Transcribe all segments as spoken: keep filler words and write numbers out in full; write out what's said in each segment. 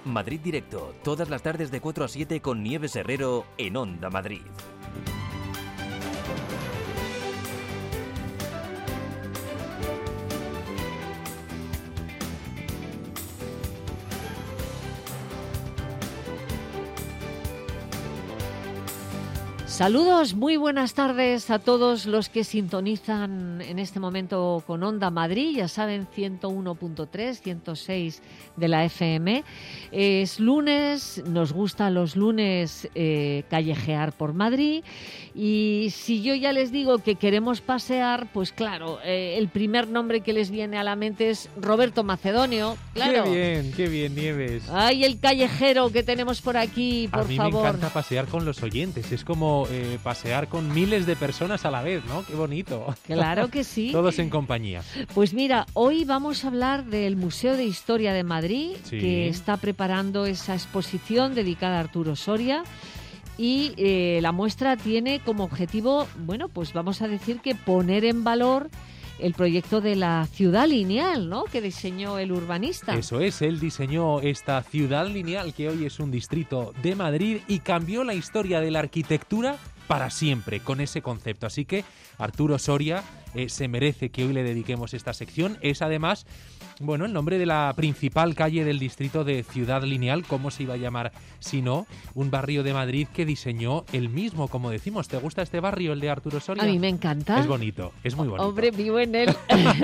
Madrid Directo, todas las tardes de cuatro a siete con Nieves Herrero en Onda Madrid. Saludos, muy buenas tardes a todos los que sintonizan en este momento con Onda Madrid, ya saben, ciento uno punto tres, ciento seis de la F M. Es lunes, nos gusta los lunes eh, callejear por Madrid, y si yo ya les digo que queremos pasear, pues claro, eh, el primer nombre que les viene a la mente es Roberto Macedonio. Claro. Qué bien, qué bien, Nieves. Ay, el callejero que tenemos por aquí, por favor. A mí favor. me encanta pasear con los oyentes, es como eh, pasear con miles de personas a la vez, ¿no? Qué bonito. Claro que sí. Todos en compañía. Pues mira, hoy vamos a hablar del Museo de Historia de Madrid, sí. que está preparando esa exposición dedicada a Arturo Soria, y eh, la muestra tiene como objetivo, bueno, pues vamos a decir que poner en valor el proyecto de la ciudad lineal, ¿no?, que diseñó el urbanista. Eso es, él diseñó esta ciudad lineal que hoy es un distrito de Madrid y cambió la historia de la arquitectura para siempre con ese concepto. Así que Arturo Soria eh, se merece que hoy le dediquemos esta sección. Es además, bueno, el nombre de la principal calle del distrito de Ciudad Lineal. ¿Cómo se iba a llamar si no? Un barrio de Madrid que diseñó él mismo, como decimos. ¿Te gusta este barrio, el de Arturo Soria? A mí me encanta. Es bonito, es muy bonito. Hombre, vivo en él.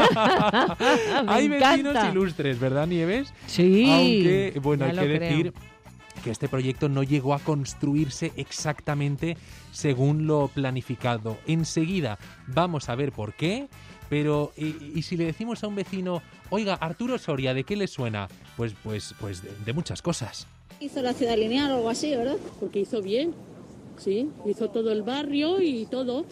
Hay encanta. Vecinos ilustres, ¿verdad, Nieves? Sí. Aunque, bueno, hay que creo. decir que este proyecto no llegó a construirse exactamente según lo planificado. Enseguida vamos a ver por qué, pero y, y si le decimos a un vecino, oiga, Arturo Soria, ¿de qué le suena? Pues, pues, pues de, de muchas cosas. Hizo la ciudad lineal o algo así, ¿verdad? Porque hizo bien, sí, hizo todo el barrio y todo.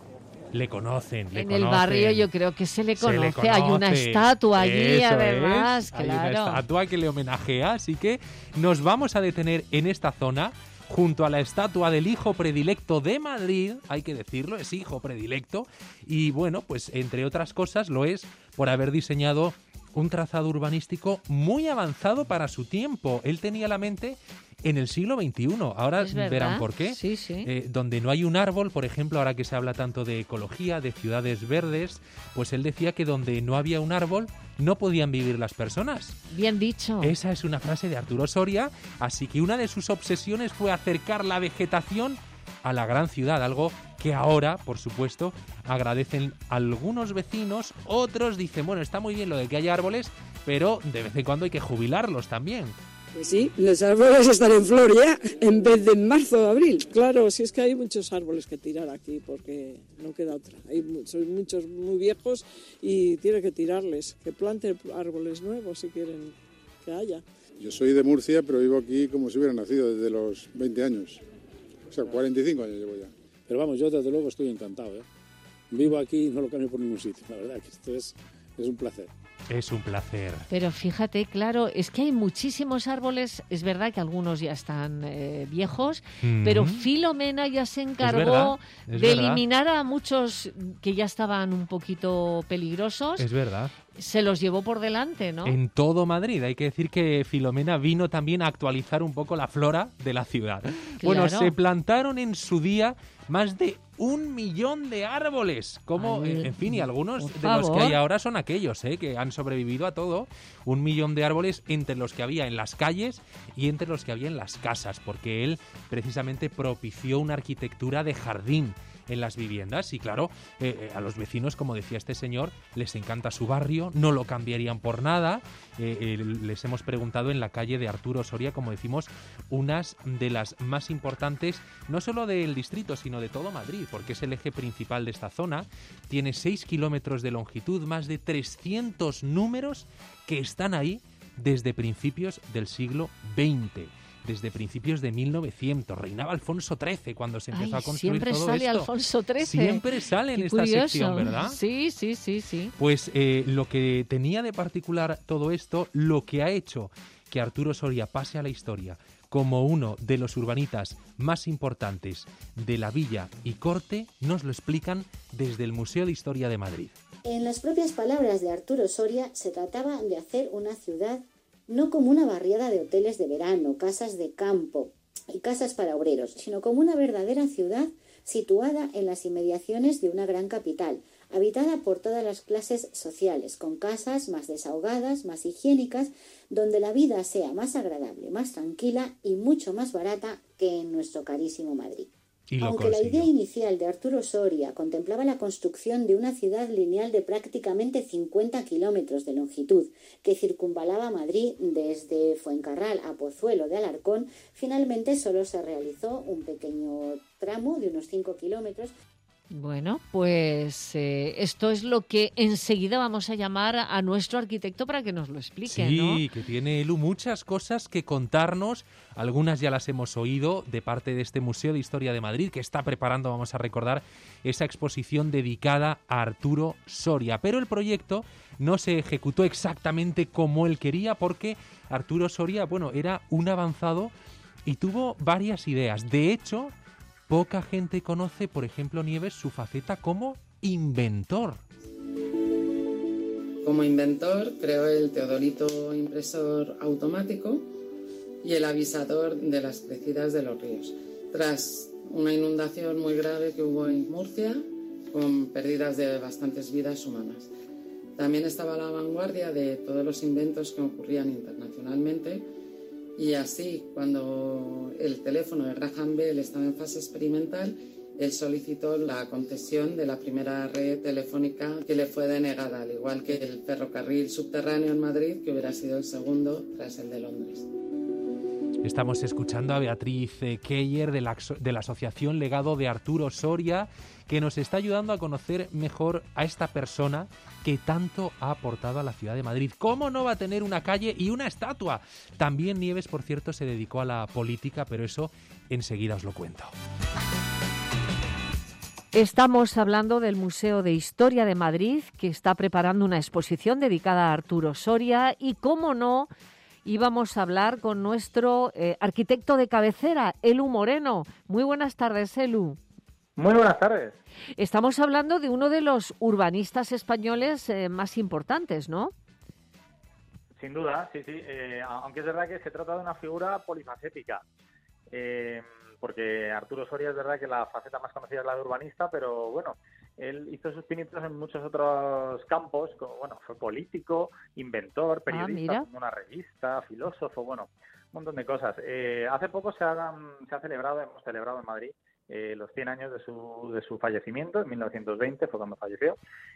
Le conocen, le en conocen. el barrio yo creo que se le conoce, Se le conoce. Hay una estatua allí, Eso además, es. claro. Hay una estatua que le homenajea, así que nos vamos a detener en esta zona, junto a la estatua del hijo predilecto de Madrid, hay que decirlo, es hijo predilecto, y bueno, pues entre otras cosas lo es por haber diseñado un trazado urbanístico muy avanzado para su tiempo. Él tenía la mente en el siglo veintiuno. Ahora verán por qué. Sí, sí. Eh, donde no hay un árbol, por ejemplo, ahora que se habla tanto de ecología, de ciudades verdes, pues él decía que donde no había un árbol no podían vivir las personas. Bien dicho. Esa es una frase de Arturo Soria, así que una de sus obsesiones fue acercar la vegetación a la gran ciudad, algo que ahora, por supuesto, agradecen algunos vecinos, otros dicen, bueno, está muy bien lo de que haya árboles, pero de vez en cuando hay que jubilarlos también. Pues sí, los árboles están en flor ya, en vez de en marzo o abril. Claro, si es que hay muchos árboles que tirar aquí, porque no queda otra. Hay son muchos muy viejos y tiene que tirarles, que planten árboles nuevos si quieren que haya. Yo soy de Murcia, pero vivo aquí como si hubiera nacido desde los veinte años. O sea, cuarenta y cinco años llevo ya. Pero vamos, yo desde luego estoy encantado, ¿eh? Vivo aquí y no lo cambio por ningún sitio. La verdad que esto es, es un placer. Es un placer. Pero fíjate, claro, es que hay muchísimos árboles, es verdad que algunos ya están eh, viejos, mm. pero Filomena ya se encargó es verdad, es de verdad. eliminar a muchos que ya estaban un poquito peligrosos. Es verdad. Se los llevó por delante, ¿no? En todo Madrid. Hay que decir que Filomena vino también a actualizar un poco la flora de la ciudad. Claro. Bueno, se plantaron en su día más de un millón de árboles. Como, Ay, en fin, y algunos de favor. los que hay ahora son aquellos, ¿eh?, que han sobrevivido a todo. Un millón de árboles entre los que había en las calles y entre los que había en las casas, porque él precisamente propició una arquitectura de jardín en las viviendas y claro, eh, eh, a los vecinos, como decía este señor, les encanta su barrio, no lo cambiarían por nada. Eh, eh, les hemos preguntado en la calle de Arturo Soria, como decimos, unas de las más importantes, no solo del distrito, sino de todo Madrid, porque es el eje principal de esta zona. Tiene seis kilómetros de longitud, más de trescientos números que están ahí desde principios del siglo veinte. Desde principios de mil novecientos. Reinaba Alfonso trece cuando se empezó Ay, a construir todo esto. Siempre sale Alfonso trece. Siempre sale en Qué esta curioso. sección, ¿verdad? Sí, sí, sí, sí. Pues eh, lo que tenía de particular todo esto, lo que ha hecho que Arturo Soria pase a la historia como uno de los urbanitas más importantes de la Villa y Corte, nos lo explican desde el Museo de Historia de Madrid. En las propias palabras de Arturo Soria, se trataba de hacer una ciudad no como una barriada de hoteles de verano, casas de campo y casas para obreros, sino como una verdadera ciudad situada en las inmediaciones de una gran capital, habitada por todas las clases sociales, con casas más desahogadas, más higiénicas, donde la vida sea más agradable, más tranquila y mucho más barata que en nuestro carísimo Madrid. Aunque consiguió. La idea inicial de Arturo Soria contemplaba la construcción de una ciudad lineal de prácticamente cincuenta kilómetros de longitud que circunvalaba Madrid desde Fuencarral a Pozuelo de Alarcón, finalmente solo se realizó un pequeño tramo de unos cinco kilómetros. Bueno, pues eh, esto es lo que enseguida vamos a llamar a nuestro arquitecto para que nos lo explique, sí, ¿no? Sí, que tiene Elu muchas cosas que contarnos. Algunas ya las hemos oído de parte de este Museo de Historia de Madrid, que está preparando, vamos a recordar, esa exposición dedicada a Arturo Soria. Pero el proyecto no se ejecutó exactamente como él quería, porque Arturo Soria, bueno, era un avanzado y tuvo varias ideas. De hecho, poca gente conoce, por ejemplo, Nieves, su faceta como inventor. Como inventor creó el teodolito impresor automático y el avisador de las crecidas de los ríos. Tras una inundación muy grave que hubo en Murcia, con pérdidas de bastantes vidas humanas. También estaba a la vanguardia de todos los inventos que ocurrían internacionalmente. Y así, cuando el teléfono de Graham Bell estaba en fase experimental, él solicitó la concesión de la primera red telefónica que le fue denegada, al igual que el ferrocarril subterráneo en Madrid, que hubiera sido el segundo tras el de Londres. Estamos escuchando a Beatriz Keller de la, de la Asociación Legado de Arturo Soria, que nos está ayudando a conocer mejor a esta persona que tanto ha aportado a la ciudad de Madrid. ¿Cómo no va a tener una calle y una estatua? También Nieves, por cierto, se dedicó a la política, pero eso enseguida os lo cuento. Estamos hablando del Museo de Historia de Madrid, que está preparando una exposición dedicada a Arturo Soria y, cómo no, íbamos a hablar con nuestro eh, arquitecto de cabecera, Elu Moreno. Muy buenas tardes, Elu. Muy buenas tardes. Estamos hablando de uno de los urbanistas españoles eh, más importantes, ¿no? Sin duda, sí, sí. Eh, aunque es verdad que se trata de una figura polifacética. Eh, porque Arturo Soria es verdad que la faceta más conocida es la de urbanista, pero bueno, él hizo sus pinitos en muchos otros campos, como, bueno, fue político, inventor, periodista, ah, una revista, filósofo, bueno, un montón de cosas. Eh, hace poco se, hagan, se ha celebrado, hemos celebrado en Madrid, eh, los cien años de su, de su fallecimiento, en mil novecientos veinte fue cuando falleció.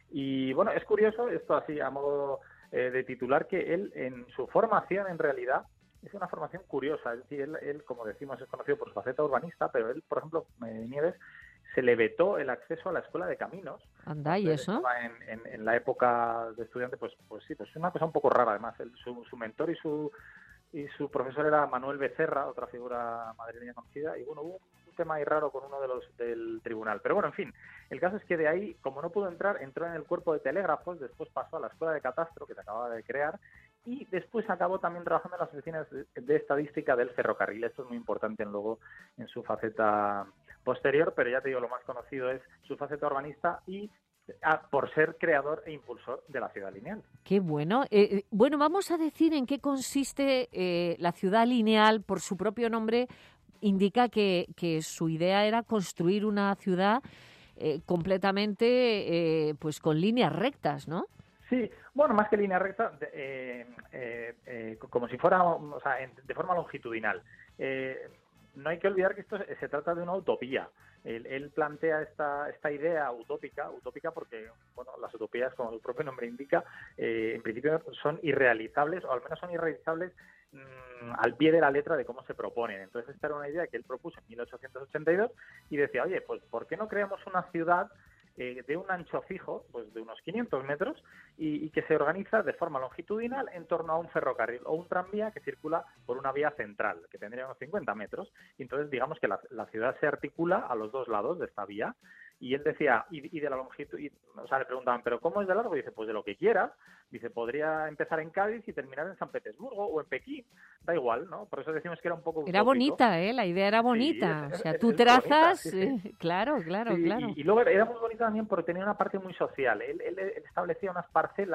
Y bueno, es curioso, esto así a modo eh, de titular, que él en su formación en realidad es una formación curiosa. Es decir, él, él, como decimos, es conocido por su faceta urbanista, pero él, por ejemplo, eh, Nieves, se le vetó el acceso a la Escuela de Caminos. Anda, ¿y eso? En, en, en la época de estudiante, pues pues sí, pues es una cosa un poco rara, además. Él, su, su mentor y su y su profesor era Manuel Becerra, otra figura madrileña conocida, y bueno, hubo un tema ahí raro con uno de los del tribunal. Pero bueno, en fin, el caso es que de ahí, como no pudo entrar, entró en el cuerpo de telégrafos, después pasó a la Escuela de Catastro, que se acababa de crear, y después acabó también trabajando en las oficinas de, de estadística del ferrocarril. Esto es muy importante luego en su faceta posterior, pero ya te digo, lo más conocido es su faceta urbanista y ah, por ser creador e impulsor de la ciudad lineal. Qué bueno. Eh, bueno, vamos a decir en qué consiste eh, la ciudad lineal. Por su propio nombre indica que, que su idea era construir una ciudad eh, completamente eh, pues con líneas rectas, ¿no? Sí, bueno, más que línea recta, eh, eh, eh, como si fuera, o sea, en, de forma longitudinal. Eh, no hay que olvidar que esto se, se trata de una utopía. Él, él plantea esta, esta idea utópica, utópica porque, bueno, las utopías, como su propio nombre indica, eh, en principio son irrealizables, o al menos son irrealizables mmm, al pie de la letra de cómo se proponen. Entonces esta era una idea que él propuso en mil ochocientos ochenta y dos y decía, oye, pues ¿por qué no creamos una ciudad Eh, de un ancho fijo, pues de unos quinientos metros, y, y que se organiza de forma longitudinal en torno a un ferrocarril o un tranvía que circula por una vía central, que tendría unos cincuenta metros, y entonces digamos que la, la ciudad se articula a los dos lados de esta vía, y él decía, y, y de la longitud, y, o sea, le preguntaban, ¿pero cómo es de largo? Y dice, pues de lo que quieras. Dice, podría empezar en Cádiz y terminar en San Petersburgo o en Pekín, da igual, ¿no? Por eso decimos que era un poco utópico. Era bonita, ¿eh? La idea era bonita. Sí, es, o sea, es, tú es trazas, bonita, sí, sí. Claro, claro, sí, claro. Y, y luego era muy bonita también porque tenía una parte muy social. Él, él, él establecía unas parcelas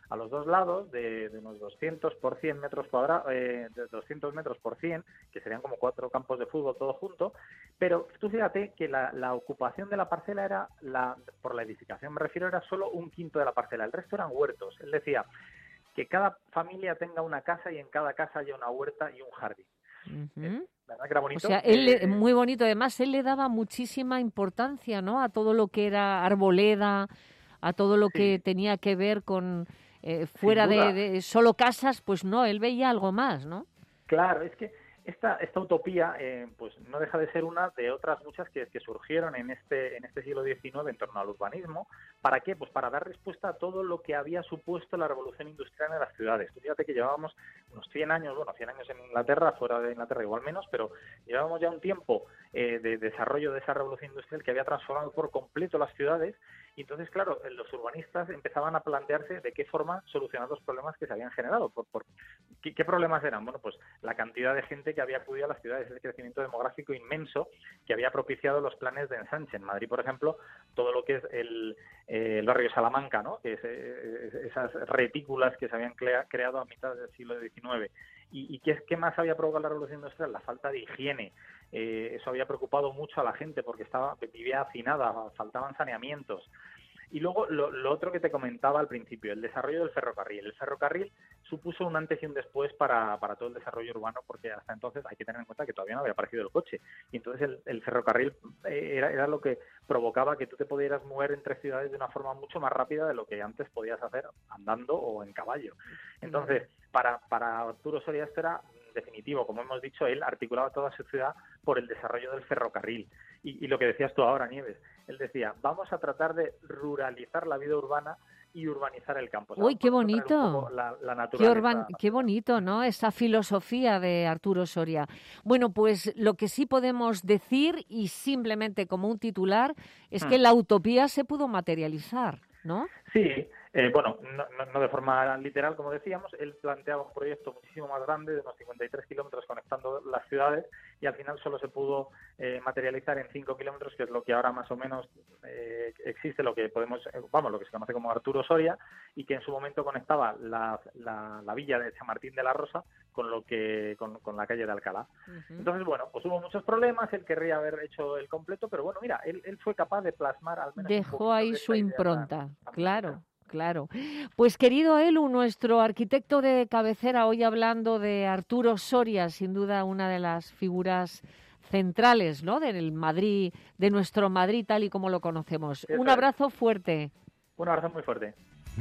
a los dos lados de, de unos doscientos por cien metros cuadrados, eh, de doscientos metros por cien, que serían como cuatro campos de fútbol todo junto, pero tú fíjate que la, la ocupación de la parcela era, la por la edificación me refiero, era solo un quinto de la parcela, el resto eran huertos. Él decía que cada familia tenga una casa y en cada casa haya una huerta y un jardín. Uh-huh. ¿Verdad que era bonito? O sea, él, eh, muy bonito. Además, él le daba muchísima importancia, ¿no? A todo lo que era arboleda, a todo lo sí. que tenía que ver con eh, fuera de, de solo casas, pues no, él veía algo más, ¿no? Claro, es que esta esta utopía eh, pues no deja de ser una de otras muchas que, que surgieron en este en este siglo diecinueve en torno al urbanismo. ¿Para qué? Pues para dar respuesta a todo lo que había supuesto la revolución industrial en las ciudades. Tú fíjate que llevábamos unos cien años, bueno, cien años en Inglaterra, fuera de Inglaterra igual menos, pero llevábamos ya un tiempo eh, de desarrollo de esa revolución industrial que había transformado por completo las ciudades. Y entonces, claro, los urbanistas empezaban a plantearse de qué forma solucionar los problemas que se habían generado. Por, por, ¿qué, ¿Qué problemas eran? Bueno, pues la cantidad de gente que había acudido a las ciudades, el crecimiento demográfico inmenso que había propiciado los planes de ensanche. En Madrid, por ejemplo, todo lo que es el, eh, el barrio Salamanca, ¿no? Que es, eh, esas retículas que se habían crea, creado a mitad del siglo diecinueve. ¿Y, y qué, qué más había provocado la revolución industrial? La falta de higiene. Eh, eso había preocupado mucho a la gente porque estaba vivía hacinada, faltaban saneamientos. Y luego lo, lo otro que te comentaba al principio, el desarrollo del ferrocarril. El ferrocarril supuso un antes y un después para, para todo el desarrollo urbano, porque hasta entonces hay que tener en cuenta que todavía no había aparecido el coche. Y entonces el, el ferrocarril eh, era, era lo que provocaba que tú te pudieras mover entre ciudades de una forma mucho más rápida de lo que antes podías hacer andando o en caballo. Entonces, para, para Arturo Soria esto era definitivo. Como hemos dicho, él articulaba toda su ciudad por el desarrollo del ferrocarril. Y, y lo que decías tú ahora, Nieves, él decía, vamos a tratar de ruralizar la vida urbana y urbanizar el campo. O sea, ¡Uy, qué bonito! La, la qué, urban, qué bonito, ¿no? Esa filosofía de Arturo Soria. Bueno, pues lo que sí podemos decir, y simplemente como un titular, es hmm. que la utopía se pudo materializar, ¿no? Sí. Eh, bueno, no, no, no de forma literal, como decíamos, él planteaba un proyecto muchísimo más grande, de unos cincuenta y tres kilómetros conectando las ciudades, y al final solo se pudo eh, materializar en cinco kilómetros, que es lo que ahora más o menos eh, existe, lo que podemos, eh, vamos, lo que se conoce como Arturo Soria, y que en su momento conectaba la, la, la villa de San Martín de la Rosa con lo que con, con la calle de Alcalá. Uh-huh. Entonces, bueno, pues hubo muchos problemas, él querría haber hecho el completo, pero bueno, mira, él, él fue capaz de plasmar al menos dejó ahí su impronta, claro. Claro. Pues querido Elu, nuestro arquitecto de cabecera, hoy hablando de Arturo Soria, sin duda una de las figuras centrales, ¿no?, del Madrid, de nuestro Madrid tal y como lo conocemos. Un abrazo fuerte. Un abrazo muy fuerte.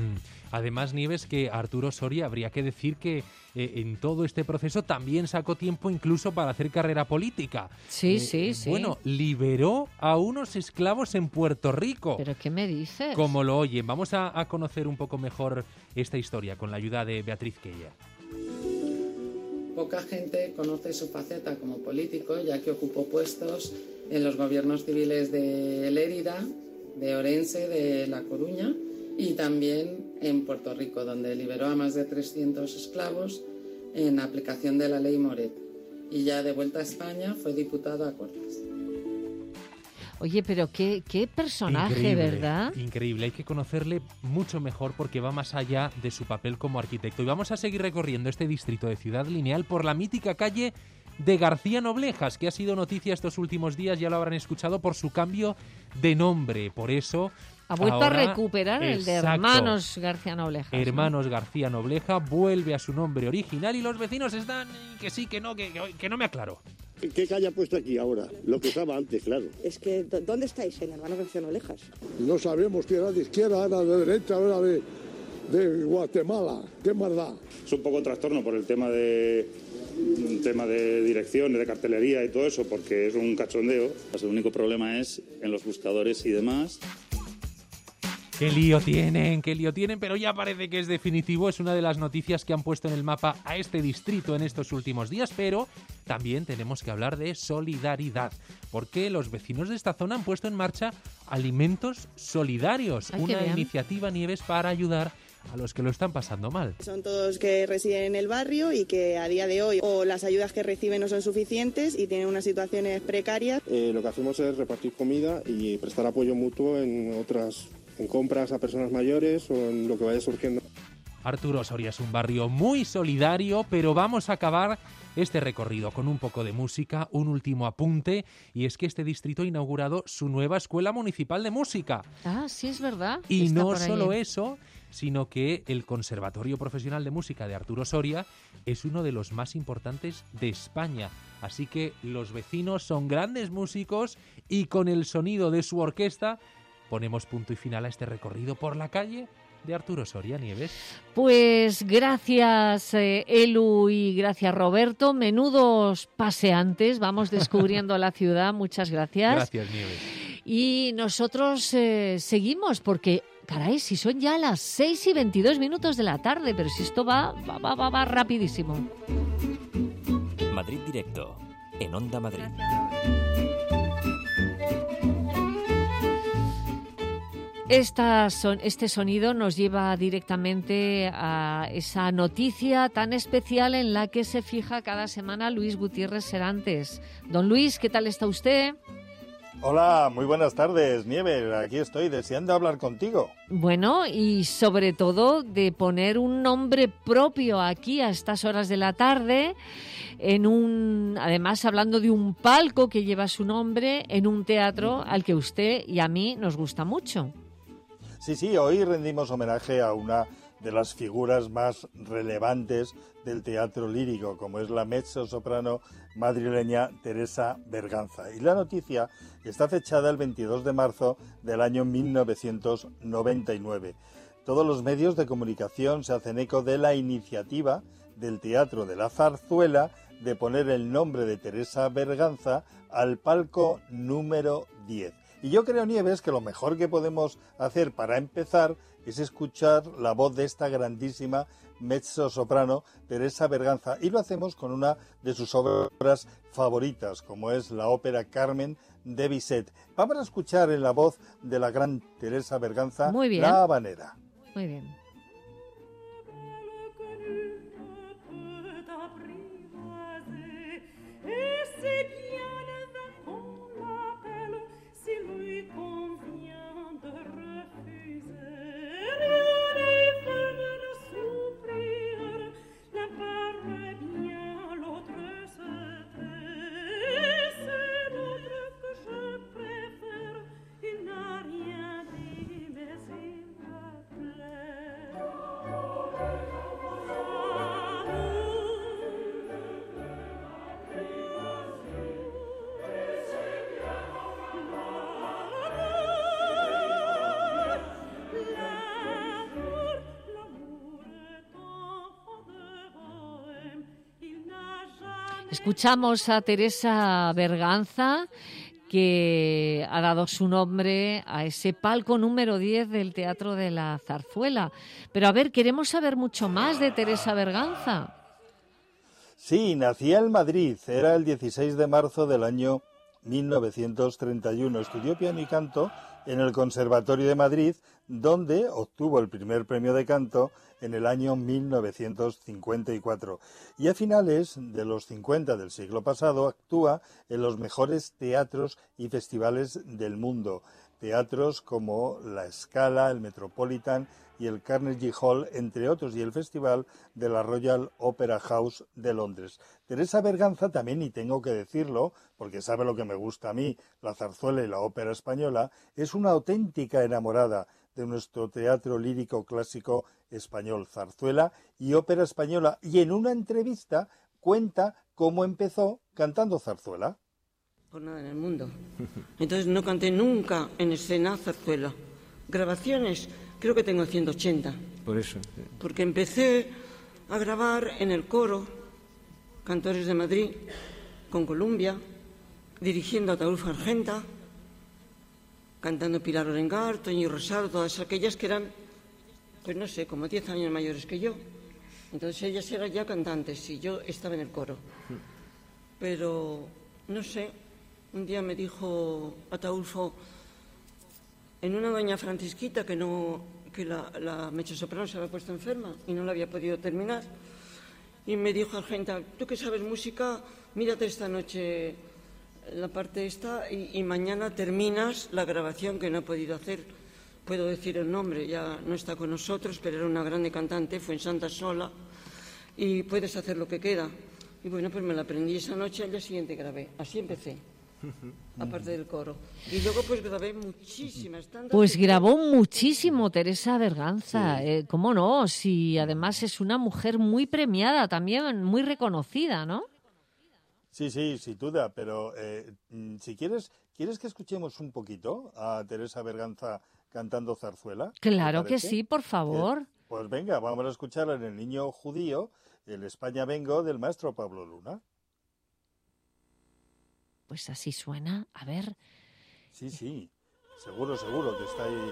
Además, Nieves, que Arturo Soria, habría que decir que eh, en todo este proceso también sacó tiempo incluso para hacer carrera política. Sí, eh, sí, sí. Bueno, liberó a unos esclavos en Puerto Rico. ¿Pero qué me dices? Como lo oyen. Vamos a, a conocer un poco mejor esta historia con la ayuda de Beatriz Quella. Poca gente conoce su faceta como político, ya que ocupó puestos en los gobiernos civiles de Lérida, de Orense, de La Coruña, y también en Puerto Rico, donde liberó a más de trescientos esclavos en aplicación de la ley Moret. Y ya de vuelta a España fue diputado a Cortes. Oye, pero qué, qué personaje, increíble, ¿verdad? Increíble, hay que conocerle mucho mejor porque va más allá de su papel como arquitecto. Y vamos a seguir recorriendo este distrito de Ciudad Lineal por la mítica calle de García Noblejas, que ha sido noticia estos últimos días, ya lo habrán escuchado, por su cambio de nombre. Por eso ha vuelto ahora, a recuperar el exacto, de Hermanos García Noblejas. Hermanos ¿no? García Nobleja vuelve a su nombre original y los vecinos están que sí, que no, que, que no me aclaro. ¿Qué calle ha puesto aquí ahora? Lo que estaba antes, claro. Es que, ¿dónde estáis? En Hermanos García Noblejas. No sabemos si era de izquierda, era de derecha, era de, de Guatemala. ¿Qué más da? Es un poco trastorno por el tema de... un tema de dirección, de cartelería y todo eso, porque es un cachondeo. El único problema es en los buscadores y demás. Qué lío tienen, qué lío tienen, pero ya parece que es definitivo. Es una de las noticias que han puesto en el mapa a este distrito en estos últimos días, pero también tenemos que hablar de solidaridad, porque los vecinos de esta zona han puesto en marcha Alimentos Solidarios, Ay, una iniciativa, Nieves, para ayudar a los que lo están pasando mal. Son todos que residen en el barrio y que a día de hoy o las ayudas que reciben no son suficientes y tienen unas situaciones precarias. Eh, lo que hacemos es repartir comida y prestar apoyo mutuo en otras, en compras a personas mayores o en lo que vaya surgiendo. Arturo Soria es un barrio muy solidario, pero vamos a acabar este recorrido con un poco de música, un último apunte, y es que este distrito ha inaugurado su nueva Escuela Municipal de Música. Ah, sí, es verdad. Y Está no por ahí. solo eso, sino que el Conservatorio Profesional de Música de Arturo Soria es uno de los más importantes de España. Así que los vecinos son grandes músicos y con el sonido de su orquesta ponemos punto y final a este recorrido por la calle de Arturo Soria. Nieves. Pues gracias eh, Elu y gracias Roberto. Menudos paseantes, vamos descubriendo la ciudad. Muchas gracias. Gracias, Nieves. Y nosotros eh, seguimos porque, caray, si son ya las seis y veintidós minutos de la tarde, pero si esto va, va, va, va, va rapidísimo. Madrid Directo, en Onda Madrid. Esta son, este sonido nos lleva directamente a esa noticia tan especial en la que se fija cada semana Luis Gutiérrez Serantes. Don Luis, ¿qué tal está usted? Hola, muy buenas tardes, Nieves. Aquí estoy deseando hablar contigo. Bueno, y sobre todo de poner un nombre propio aquí a estas horas de la tarde, en un, además hablando de un palco que lleva su nombre, en un teatro al que usted y a mí nos gusta mucho. Sí, sí, hoy rendimos homenaje a una de las figuras más relevantes del teatro lírico, como es la mezzosoprano madrileña Teresa Berganza. Y la noticia está fechada el veintidós de marzo del año mil novecientos noventa y nueve. Todos los medios de comunicación se hacen eco de la iniciativa del Teatro de la Zarzuela de poner el nombre de Teresa Berganza al palco número diez. Y yo creo, Nieves, que lo mejor que podemos hacer para empezar es escuchar la voz de esta grandísima mezzosoprano Teresa Berganza, y lo hacemos con una de sus obras favoritas, como es la ópera Carmen de Bizet. Vamos a escuchar en la voz de la gran Teresa Berganza La Habanera. Muy bien. Escuchamos a Teresa Berganza, que ha dado su nombre a ese palco número diez del Teatro de la Zarzuela. Pero a ver, queremos saber mucho más de Teresa Berganza. Sí, nacía en Madrid, era el dieciséis de marzo del año mil novecientos treinta y uno. Estudió piano y canto en el Conservatorio de Madrid, donde obtuvo el primer premio de canto en el año mil novecientos cincuenta y cuatro. Y a finales de los cincuenta del siglo pasado actúa en los mejores teatros y festivales del mundo. Teatros como la Scala, el Metropolitan y el Carnegie Hall, entre otros, y el Festival de la Royal Opera House de Londres. Teresa Berganza también, y tengo que decirlo, porque sabe lo que me gusta a mí, la zarzuela y la ópera española, es una auténtica enamorada de nuestro teatro lírico clásico español, zarzuela y ópera española, y en una entrevista cuenta cómo empezó cantando zarzuela. Por nada en el mundo. Entonces no canté nunca en escena zarzuela. Grabaciones, creo que tengo ciento ochenta. Por eso. Porque empecé a grabar en el coro, Cantores de Madrid, con Columbia, dirigiendo a Ataúlfo Argenta, cantando Pilar Orengar, Toño Rosado, todas aquellas que eran, pues no sé, como diez años mayores que yo. Entonces ellas eran ya cantantes y yo estaba en el coro. Pero, no sé, un día me dijo Ataúlfo, en una doña Francisquita que no que la, la mezzosoprano se había puesto enferma y no la había podido terminar, y me dijo Argenta, tú que sabes música, mírate esta noche la parte esta y, y mañana terminas la grabación que no he podido hacer puedo decir el nombre, ya no está con nosotros, pero era una grande cantante, fue en Santa Sola, y puedes hacer lo que queda. Y bueno, pues me la aprendí esa noche, al día siguiente grabé, así empecé. Aparte del coro. Y luego pues grabé muchísimas. Tantas Pues que... grabó muchísimo Teresa Berganza. Sí. Eh, ¿Cómo no? Si además es una mujer muy premiada también, muy reconocida, ¿no? Sí, sí, sin duda, pero eh, si quieres, ¿quieres que escuchemos un poquito a Teresa Berganza cantando zarzuela? Claro que sí, por favor. Eh, pues venga, vamos a escucharla en El niño judío, el España vengo, del maestro Pablo Luna. Pues así suena, a ver. Sí, sí, seguro, seguro que está ahí.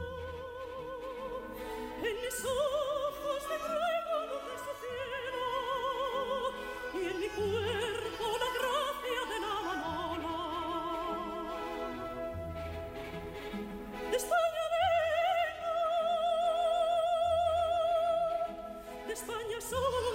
En mis ojos de fuego de su cielo y en mi cuerpo la gracia de la manona. De España vengo, de España soy.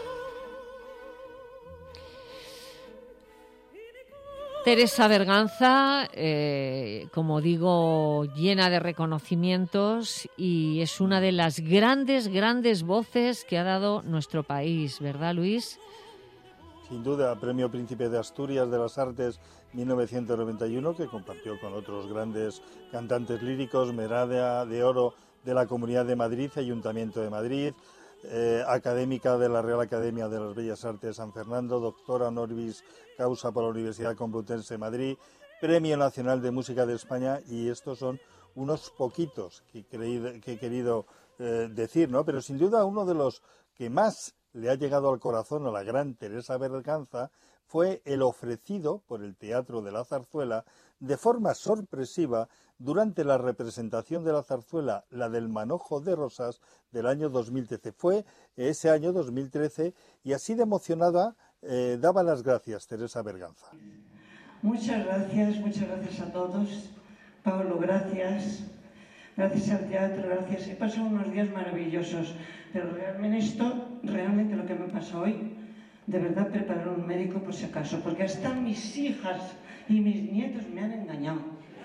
Teresa Berganza, eh, como digo, llena de reconocimientos y es una de las grandes, grandes voces que ha dado nuestro país, ¿verdad, Luis? Sin duda, Premio Príncipe de Asturias de las Artes mil novecientos noventa y uno, que compartió con otros grandes cantantes líricos, Medalla de Oro de la Comunidad de Madrid, Ayuntamiento de Madrid, Eh, académica de la Real Academia de las Bellas Artes de San Fernando, doctora honoris causa por la Universidad Complutense de Madrid, Premio Nacional de Música de España, y estos son unos poquitos que, creí, que he querido eh, decir, ¿no? Pero sin duda uno de los que más le ha llegado al corazón a la gran Teresa Berganza fue el ofrecido por el Teatro de la Zarzuela de forma sorpresiva durante la representación de la zarzuela, la del Manojo de Rosas, del año dos mil trece. Fue ese año dos mil trece y así de emocionada eh, daba las gracias Teresa Berganza. Muchas gracias, muchas gracias a todos. Pablo, gracias. Gracias al teatro, gracias. He pasado unos días maravillosos, pero realmente esto, realmente lo que me pasa hoy, de verdad preparar un médico por si acaso, porque hasta mis hijas y mis nietos me han engañado.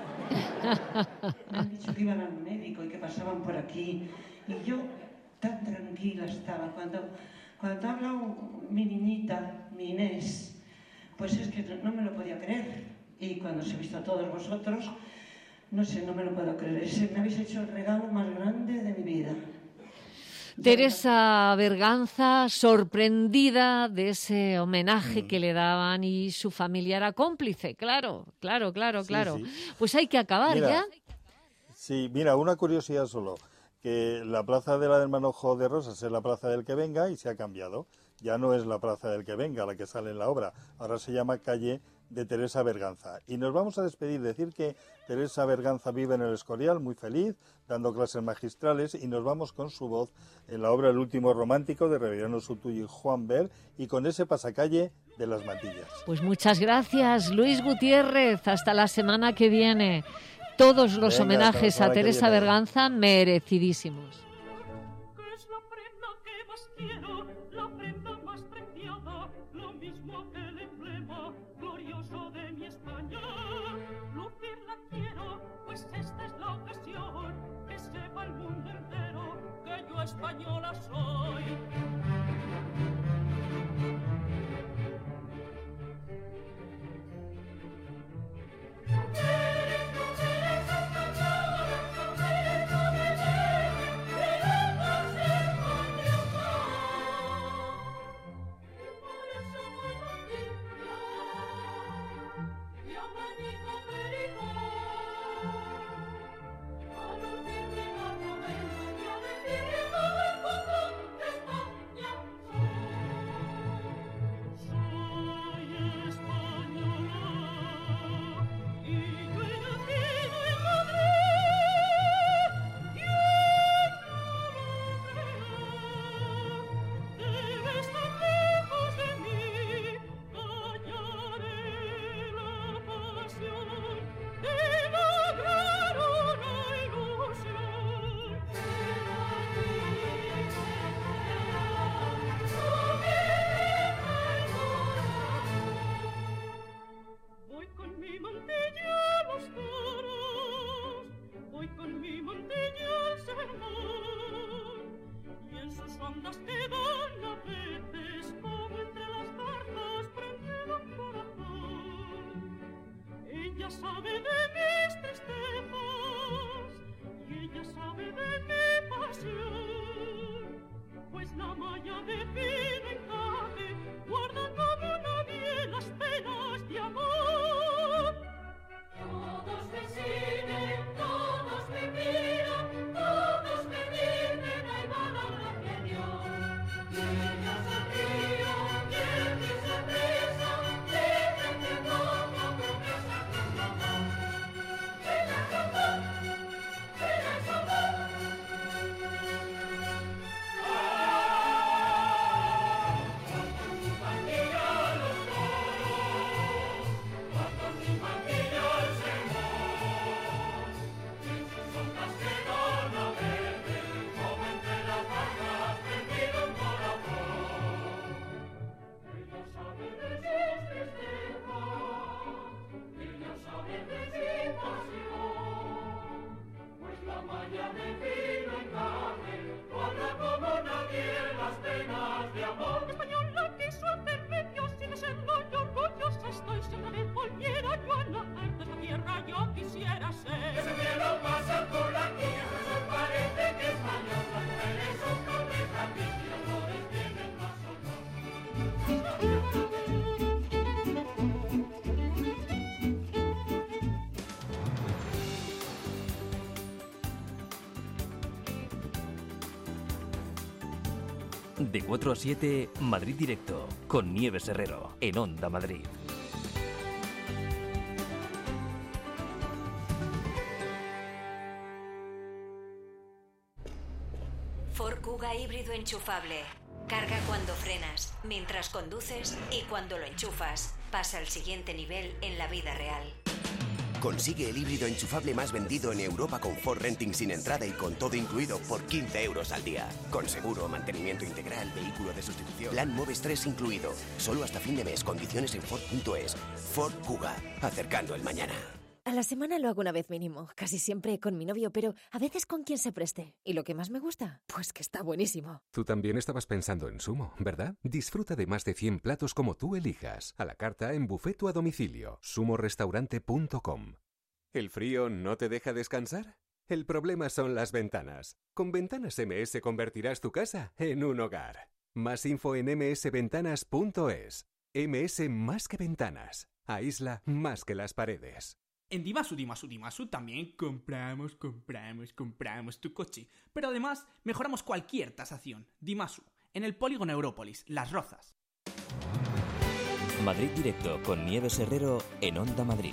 Me han dicho que iban al médico y que pasaban por aquí. Y yo tan tranquila estaba. Cuando, cuando ha hablado mi niñita, mi Inés, pues es que no me lo podía creer. Y cuando os he visto a todos vosotros, no sé, no me lo puedo creer. Ese, me habéis hecho el regalo más grande de mi vida. Teresa Berganza, sorprendida de ese homenaje mm. que le daban, y su familia era cómplice, claro, claro, claro, sí, claro. Sí. Pues hay que acabar mira, ya. Sí, mira, una curiosidad solo, que la plaza de la del Manojo de Rosas es la plaza del que venga y se ha cambiado. Ya no es la plaza del que venga la que sale en la obra, ahora se llama calle de Teresa Berganza. Y nos vamos a despedir, decir que Teresa Berganza vive en el Escorial, muy feliz, dando clases magistrales, y nos vamos con su voz en la obra El último romántico de Reveriano Sutuyo y Juan Ver, y con ese pasacalle de las Matillas. Pues muchas gracias, Luis Gutiérrez, hasta la semana que viene. Todos los Venga, homenajes a Teresa Berganza merecidísimos. Española soy. ella sabe de mis tristezas y ella sabe de mi pasión, pues la malla de fino encaje guarda como nadie las penas de amor. Todos me siguen, todos me miran, todos me dicen, ahí va la gracia de Dios. Y ella sonríe, y en mi sonrisa, dicen que no, no promesa que es amor. Ella es amor, ella es amor. Ah, cuando mi maquilla los coros, cuando mi maquilla el Señor, esas sombras que van a verme, como entre las barcas perdido un corazón. Ella sabe de sus tristezas, ella sabe de mi pasión, pues la malla de fino encaje guarda como nadie las penas de amor. Española quiso hacerme Dios sin serlo yo orgullosa estoy. Si otra vez volviera yo a nacer de esta tierra yo quisiera ser. Que se vieron pasar por aquí, eso parece que es mayor. Las mujeres son flores aquí y los flores tienen más De cuatro a siete, Madrid Directo, con Nieves Herrero, en Onda Madrid. Ford Kuga híbrido enchufable. Carga cuando frenas, mientras conduces y cuando lo enchufas. Pasa al siguiente nivel en la vida real. Consigue el híbrido enchufable más vendido en Europa con Ford Renting sin entrada y con todo incluido por quince euros al día. Con seguro, mantenimiento integral, vehículo de sustitución, plan Moves tres incluido. Solo hasta fin de mes. Condiciones en Ford punto es. Ford Kuga. Acercando el mañana. A la semana lo hago una vez mínimo, casi siempre con mi novio, pero a veces con quien se preste. ¿Y lo que más me gusta? Pues que está buenísimo. Tú también estabas pensando en Sumo, ¿verdad? Disfruta de más de cien platos como tú elijas. A la carta, en buffet o a domicilio. sumo restaurante punto com. ¿El frío no te deja descansar? El problema son las ventanas. Con Ventanas M S convertirás tu casa en un hogar. Más info en eme ese ventanas punto es. eme ese más que ventanas. Aísla más que las paredes. En Dimasu, Dimasu, Dimasu también compramos, compramos, compramos tu coche. Pero además mejoramos cualquier tasación. Dimasu, en el polígono Európolis, Las Rozas. Madrid Directo, con Nieves Herrero, en Onda Madrid.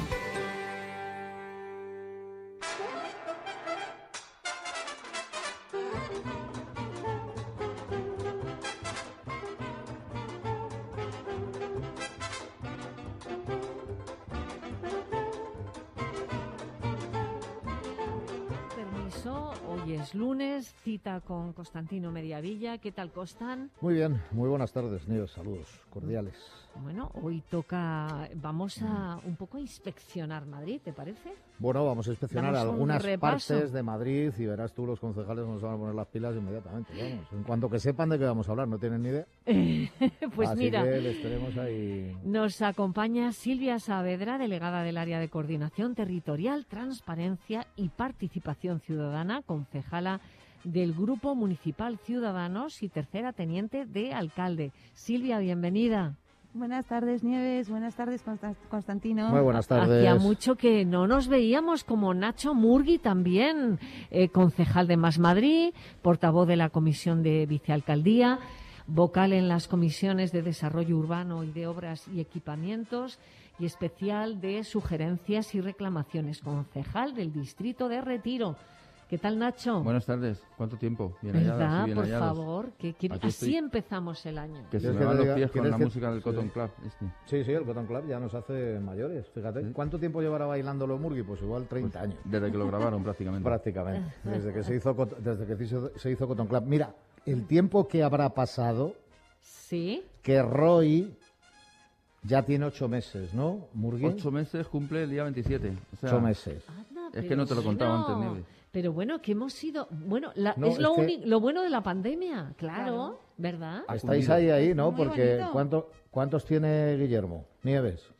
Hoy es lunes, cita con Constantino Mediavilla. ¿Qué tal, Constan? Muy bien, muy buenas tardes, Nieves, saludos cordiales. Bueno, hoy toca, vamos a un poco a inspeccionar Madrid, ¿te parece? Bueno, vamos a inspeccionar Damos algunas repaso. partes de Madrid y verás tú, los concejales nos van a poner las pilas inmediatamente, vamos. En cuanto que sepan de qué vamos a hablar, no tienen ni idea. Pues Así mira, que les tenemos ahí. Nos acompaña Silvia Saavedra, delegada del Área de Coordinación Territorial, Transparencia y Participación Ciudadana, concejala del Grupo Municipal Ciudadanos y tercera teniente de alcalde. Silvia, bienvenida. Buenas tardes, Nieves. Buenas tardes, Constantino. Muy buenas tardes. Hacía mucho que no nos veíamos, como Nacho Murgui también, eh, concejal de Más Madrid, portavoz de la Comisión de Vicealcaldía, vocal en las comisiones de Desarrollo Urbano y de Obras y Equipamientos y especial de Sugerencias y Reclamaciones, concejal del Distrito de Retiro. ¿Qué tal, Nacho? Buenas tardes. ¿Cuánto tiempo? Bien ¿Verdad? halladas y bien Por hallados. favor, que, que así estoy. empezamos el año. Que se me van los pies con la que... música del sí. Cotton Club. Este. Sí, sí, el Cotton Club ya nos hace mayores, fíjate. ¿Sí? ¿Cuánto tiempo llevará bailando los Murgui? Pues igual treinta Pues años. Desde que lo grabaron prácticamente. Prácticamente, desde que se hizo desde que se hizo, se hizo Cotton Club. Mira, el tiempo que habrá pasado, sí, que Roy ya tiene ocho meses, ¿no, Murgui? Ocho meses, cumple el día veintisiete. O sea, ocho meses. Anda, es que no te lo contaba bueno, antes, Nieves. Pero bueno, que hemos sido... Bueno, la, No, es, lo, es que- uni- lo bueno de la pandemia, claro, Claro. ¿verdad? Estáis ahí, ahí, ¿no? Muy Porque bonito. ¿cuánto, ¿cuántos tiene Guillermo? Nieves.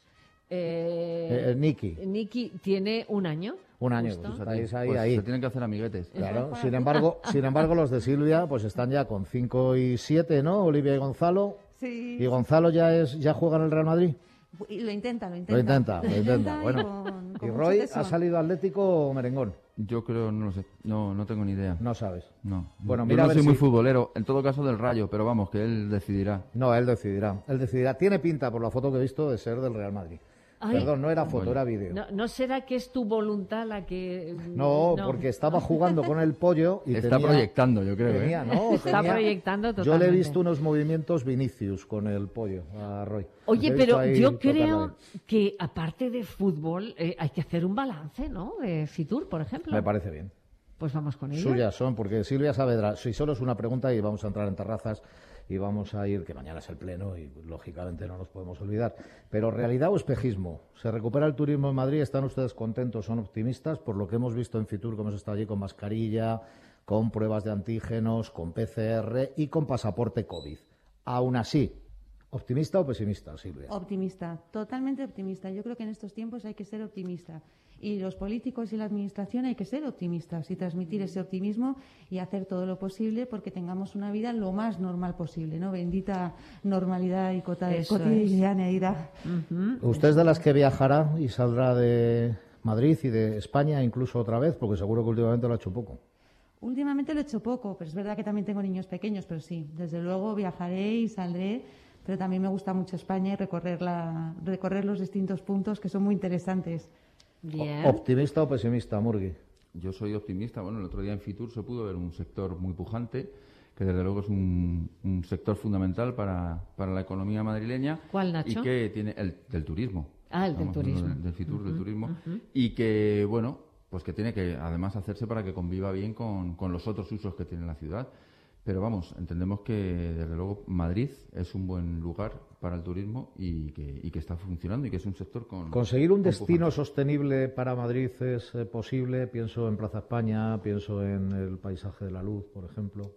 Eh, Eh, Nicky. Nicky tiene un año. Un año, justo. pues, estáis ahí, Pues ahí. se tienen que hacer amiguetes. Claro, sin embargo, sin embargo, los de Silvia pues están ya con cinco y siete, ¿no? Olivia y Gonzalo. Sí. ¿Y Gonzalo ya es ya juega en el Real Madrid? Y lo intenta, lo intenta. Lo intenta, lo intenta. y Bueno, con- con ¿y mucho Roy tesón. ha salido atlético o merengón? Yo creo, no lo sé, no, no tengo ni idea. No sabes. No. Bueno, Yo mira a no ver soy si- muy futbolero, en todo caso del Rayo, pero vamos, que él decidirá. No, él decidirá. Él decidirá. Tiene pinta, por la foto que he visto, de ser del Real Madrid. Ay. Perdón, no era foto, Bueno. era vídeo. ¿No, ¿No será que es tu voluntad la que...? No, porque estaba jugando con el pollo y Está tenía- proyectando, yo creo, tenía, ¿eh? no, Está tenía- proyectando Yo le he totalmente. visto unos movimientos Vinicius con el pollo a Roy. Oye, Le he visto pero ahí yo tocarlo creo ahí. que aparte de fútbol eh, hay que hacer un balance, ¿no? De Fitur, por ejemplo. Me parece bien. Pues vamos con ello. Suyas son, porque Silvia Saavedra, si solo es una pregunta y vamos a entrar en terrazas y vamos a ir, que mañana es el pleno y lógicamente no nos podemos olvidar, pero ¿realidad o espejismo? ¿Se recupera el turismo en Madrid? ¿Están ustedes contentos? ¿Son optimistas? Por lo que hemos visto en Fitur, que hemos estado allí con mascarilla, con pruebas de antígenos, con P C R y con pasaporte COVID. Aún así, ¿optimista o pesimista, Silvia? Optimista, totalmente optimista. Yo creo que en estos tiempos hay que ser optimista. Y los políticos y la administración hay que ser optimistas y transmitir ese optimismo y hacer todo lo posible porque tengamos una vida lo más normal posible, ¿no? Bendita normalidad y cota- Eso cotidianeidad. ¿Usted es de las que viajará y saldrá de Madrid y de España incluso otra vez? Porque seguro que últimamente lo ha hecho poco. Últimamente lo he hecho poco, pero es verdad que también tengo niños pequeños, pero sí, desde luego viajaré y saldré, pero también me gusta mucho España y recorrer, la, recorrer los distintos puntos que son muy interesantes. ¿Optimista o pesimista, Murgui? Yo soy optimista. Bueno, el otro día en Fitur se pudo ver un sector muy pujante, que desde luego es un, un sector fundamental para, para la economía madrileña. ¿Cuál, Nacho? Y que tiene el del turismo. Ah, el del Estamos hablando turismo. Del, del Fitur, del Ujú, turismo. ujú. Y que, bueno, pues que tiene que además hacerse para que conviva bien con, con los otros usos que tiene la ciudad. Pero vamos, entendemos que desde luego Madrid es un buen lugar para el turismo y que, y que está funcionando y que es un sector con... ¿Conseguir un con destino sostenible para Madrid es eh, posible? Pienso en Plaza España, pienso en el paisaje de la luz, por ejemplo.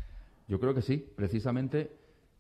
Yo creo que sí. Precisamente,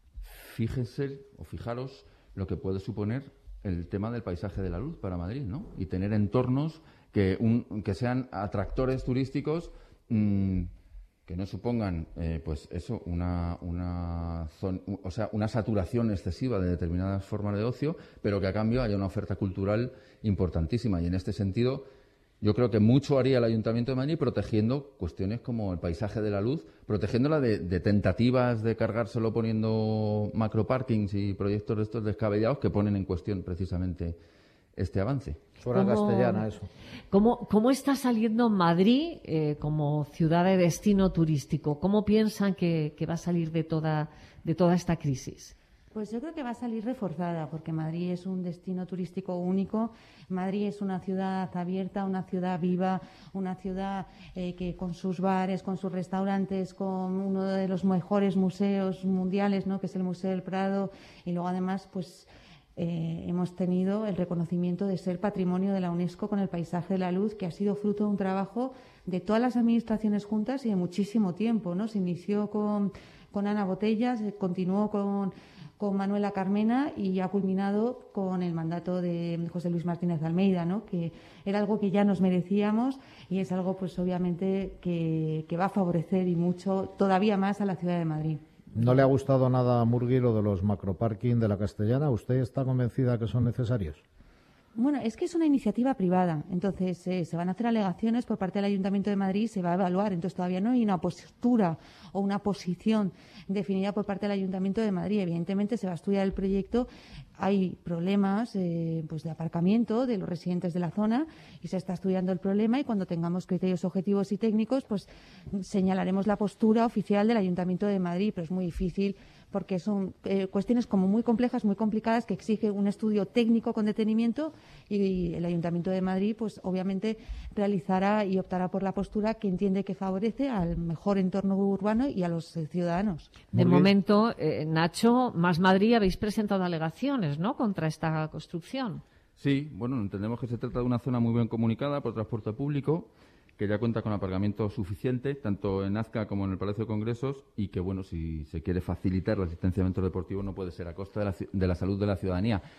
fíjense o fijaros lo que puede suponer el tema del paisaje de la luz para Madrid, ¿no? Y tener entornos que, un, que sean atractores turísticos mmm, que no supongan, eh, pues eso, una, una, zon, o sea, una saturación excesiva de determinadas formas de ocio, pero que a cambio haya una oferta cultural importantísima. Y en este sentido, yo creo que mucho haría el Ayuntamiento de Madrid protegiendo cuestiones como el paisaje de la luz, protegiéndola de, de tentativas de cargárselo poniendo macroparkings y proyectos de estos descabellados que ponen en cuestión precisamente este avance. Suena castellana eso. ¿Cómo, cómo está saliendo Madrid eh, como ciudad de destino turístico? ¿Cómo piensan que, que va a salir de toda, de toda esta crisis? Pues yo creo que va a salir reforzada, porque Madrid es un destino turístico único. Madrid es una ciudad abierta, una ciudad viva, una ciudad eh, que con sus bares, con sus restaurantes, con uno de los mejores museos mundiales, ¿no?, que es el Museo del Prado, y luego además, pues eh, hemos tenido el reconocimiento de ser patrimonio de la UNESCO con el paisaje de la luz, que ha sido fruto de un trabajo de todas las administraciones juntas y de muchísimo tiempo, ¿no? Se inició con, con Ana Botellas, se continuó con con Manuela Carmena y ha culminado con el mandato de José Luis Martínez de Almeida, ¿no?, que era algo que ya nos merecíamos y es algo, pues obviamente, que, que va a favorecer y mucho, todavía más, a la ciudad de Madrid. ¿No le ha gustado nada a Murgui lo de los macroparking de la Castellana? ¿Usted está convencida que son necesarios? Bueno, es que es una iniciativa privada, entonces eh, se van a hacer alegaciones por parte del Ayuntamiento de Madrid, se va a evaluar, entonces todavía no hay una postura o una posición definida por parte del Ayuntamiento de Madrid. Evidentemente se va a estudiar el proyecto, hay problemas eh, pues de aparcamiento de los residentes de la zona y se está estudiando el problema, y cuando tengamos criterios objetivos y técnicos, pues señalaremos la postura oficial del Ayuntamiento de Madrid, pero es muy difícil porque son eh, cuestiones como muy complejas, muy complicadas, que exigen un estudio técnico con detenimiento, y el Ayuntamiento de Madrid, pues obviamente realizará y optará por la postura que entiende que favorece al mejor entorno urbano y a los eh, ciudadanos. De momento, eh, Nacho, Más Madrid, habéis presentado alegaciones, ¿no?, contra esta construcción. Sí, bueno, entendemos que se trata de una zona muy bien comunicada por transporte público, que ya cuenta con aparcamiento suficiente, tanto en Azca como en el Palacio de Congresos, y que, bueno, si se quiere facilitar el asistenciamiento deportivo no puede ser a costa de la, de la salud de la ciudadanía.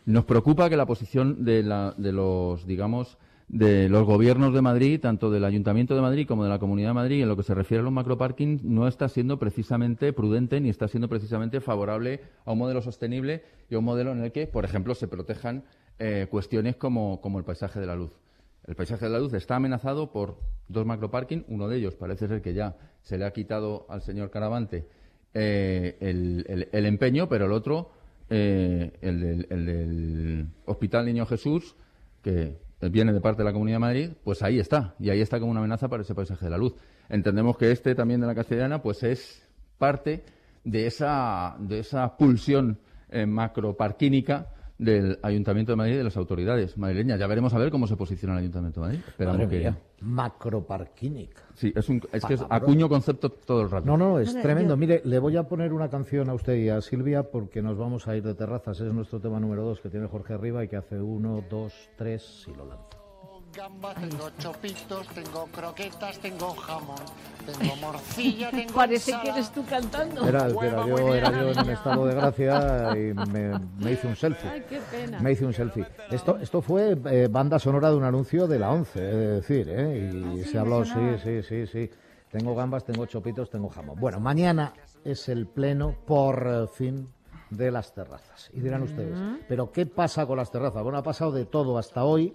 Nos preocupa que la posición de, la, de los, digamos, de los gobiernos de Madrid, tanto del Ayuntamiento de Madrid como de la Comunidad de Madrid, en lo que se refiere a los macroparkings, no está siendo precisamente prudente ni está siendo precisamente favorable a un modelo sostenible y a un modelo en el que, por ejemplo, se protejan eh, cuestiones como, como el paisaje de la luz. El paisaje de la luz está amenazado por dos macroparkings. Uno de ellos parece ser que ya se le ha quitado al señor Caravante eh, el, el, el empeño, pero el otro, eh, el, del, el del Hospital Niño Jesús, que viene de parte de la Comunidad de Madrid, pues ahí está, y ahí está como una amenaza para ese paisaje de la luz. Entendemos que este también de la Castellana pues es parte de esa, de esa pulsión eh, macroparquínica del Ayuntamiento de Madrid y de las autoridades madrileñas. Ya veremos a ver cómo se posiciona el Ayuntamiento de Madrid. Esperamos Madre que... mía, macroparquínica. Sí, es, un, es que es acuño concepto todo el rato. No, no, es Bueno, tremendo. yo- Mire, le voy a poner una canción a usted y a Silvia porque nos vamos a ir de terrazas. Es nuestro tema número dos que tiene Jorge Riba y que hace uno, dos, tres y lo lanza. Gambas, tengo chopitos, tengo croquetas, tengo jamón, tengo morcilla, tengo Parece que ensalada. eres tú cantando. Era, era yo, era yo en un estado de gracia y me, me hice un selfie. Ay, qué pena. Me hice un selfie. Esto, esto fue eh, banda sonora de un anuncio de la ONCE, he de decir, ¿eh? Y se habló, sí, sí, sí, sí. Tengo gambas, tengo chopitos, tengo jamón. Bueno, mañana es el pleno, por eh, fin, de las terrazas. Y dirán ustedes, ¿pero qué pasa con las terrazas? Bueno, ha pasado de todo hasta hoy.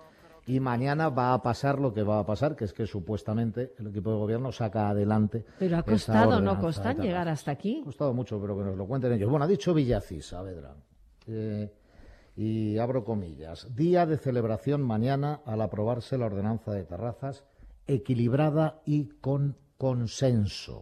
Y mañana va a pasar lo que va a pasar, que es que supuestamente el equipo de gobierno saca adelante. Pero ha esa costado, ¿no? ordenanza Costan de llegar terrazas. hasta aquí. Ha costado mucho, pero que nos lo cuenten ellos. Bueno, ha dicho Villacís Saavedra, eh, y abro comillas, día de celebración mañana al aprobarse la ordenanza de terrazas, equilibrada y con consenso.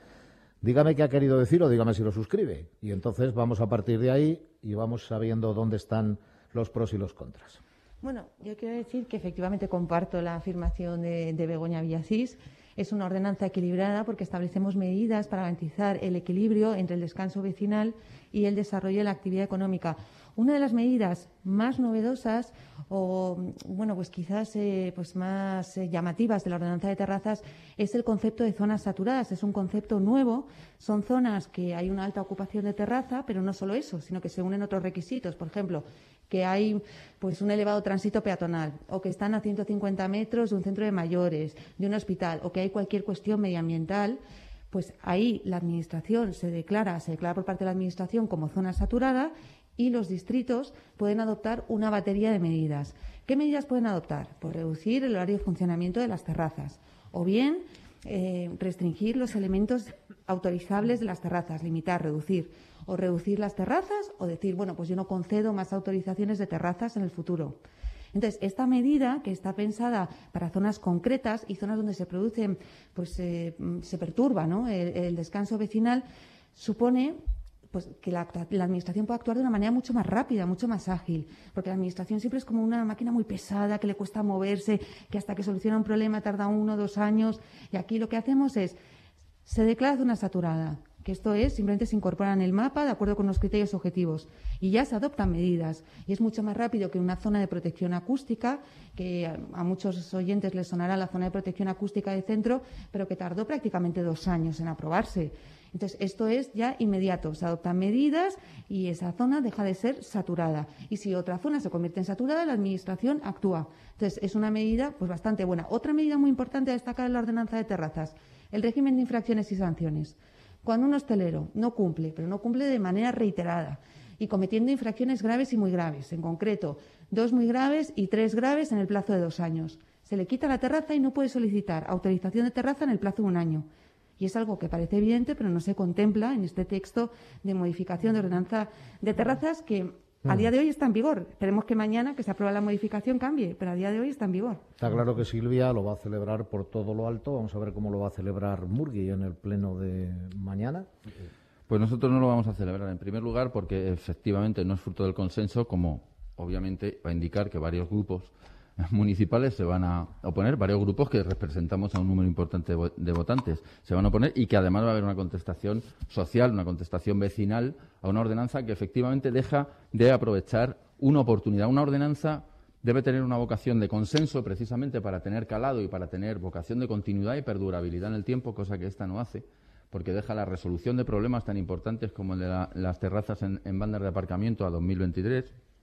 Dígame qué ha querido decir o dígame si lo suscribe. Y entonces vamos a partir de ahí y vamos sabiendo dónde están los pros y los contras. Bueno, yo quiero decir que efectivamente comparto la afirmación de, de Begoña Villacís. Es una ordenanza equilibrada porque establecemos medidas para garantizar el equilibrio entre el descanso vecinal y el desarrollo de la actividad económica. Una de las medidas más novedosas o, bueno, pues quizás eh, pues más eh, llamativas de la ordenanza de terrazas es el concepto de zonas saturadas. Es un concepto nuevo. Son zonas que hay una alta ocupación de terraza, pero no solo eso, sino que se unen otros requisitos. Por ejemplo, que hay pues un elevado tránsito peatonal o que están a ciento cincuenta metros de un centro de mayores, de un hospital o que hay cualquier cuestión medioambiental, pues ahí la administración se declara, se declara por parte de la administración como zona saturada y los distritos pueden adoptar una batería de medidas. ¿Qué medidas pueden adoptar? Pues reducir el horario de funcionamiento de las terrazas o bien eh, restringir los elementos autorizables de las terrazas, limitar, reducir. O reducir las terrazas o decir, bueno, pues yo no concedo más autorizaciones de terrazas en el futuro. Entonces, esta medida, que está pensada para zonas concretas y zonas donde se produce, pues eh, se perturba, ¿no?, el, el descanso vecinal, supone pues que la, la Administración puede actuar de una manera mucho más rápida, mucho más ágil, porque la Administración siempre es como una máquina muy pesada, que le cuesta moverse, que hasta que soluciona un problema tarda uno o dos años, y aquí lo que hacemos es, se declara zona saturada, que esto es, simplemente se incorpora en el mapa de acuerdo con los criterios objetivos y ya se adoptan medidas. Y es mucho más rápido que una zona de protección acústica, que a, a muchos oyentes les sonará la zona de protección acústica de centro, pero que tardó prácticamente dos años en aprobarse. Entonces, esto es ya inmediato. Se adoptan medidas y esa zona deja de ser saturada. Y si otra zona se convierte en saturada, la Administración actúa. Entonces, es una medida pues bastante buena. Otra medida muy importante a destacar en la ordenanza de terrazas, el régimen de infracciones y sanciones. Cuando un hostelero no cumple, pero no cumple de manera reiterada y cometiendo infracciones graves y muy graves, en concreto, dos muy graves y tres graves en el plazo de dos años, se le quita la terraza y no puede solicitar autorización de terraza en el plazo de un año. Y es algo que parece evidente, pero no se contempla en este texto de modificación de ordenanza de terrazas que a día de hoy está en vigor. Esperemos que mañana, que se aprueba la modificación, cambie, pero a día de hoy está en vigor. Está claro que Silvia lo va a celebrar por todo lo alto. Vamos a ver cómo lo va a celebrar Murgui en el pleno de mañana. Pues nosotros no lo vamos a celebrar, en primer lugar, porque efectivamente no es fruto del consenso, como obviamente va a indicar que varios grupos municipales se van a oponer, varios grupos que representamos a un número importante de votantes se van a oponer y que además va a haber una contestación social, una contestación vecinal a una ordenanza que efectivamente deja de aprovechar una oportunidad. Una ordenanza debe tener una vocación de consenso precisamente para tener calado y para tener vocación de continuidad y perdurabilidad en el tiempo, cosa que esta no hace, porque deja la resolución de problemas tan importantes como el de la, las terrazas en, en bandas de aparcamiento a dos mil veintitrés.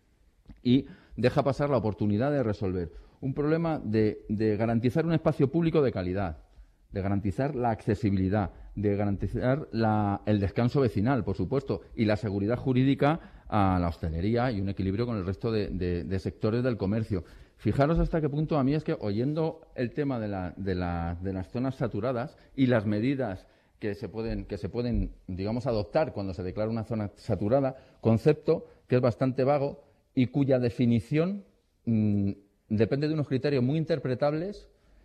y deja pasar la oportunidad de resolver un problema de, de garantizar un espacio público de calidad, de garantizar la accesibilidad, de garantizar la, el descanso vecinal, por supuesto, y la seguridad jurídica a la hostelería y un equilibrio con el resto de, de, de sectores del comercio. Fijaros hasta qué punto a mí es que, oyendo el tema de, la, de, la, de las zonas saturadas y las medidas que se pueden, que se pueden, digamos, adoptar cuando se declara una zona saturada, concepto que es bastante vago y cuya definición mmm, depende de unos criterios muy interpretables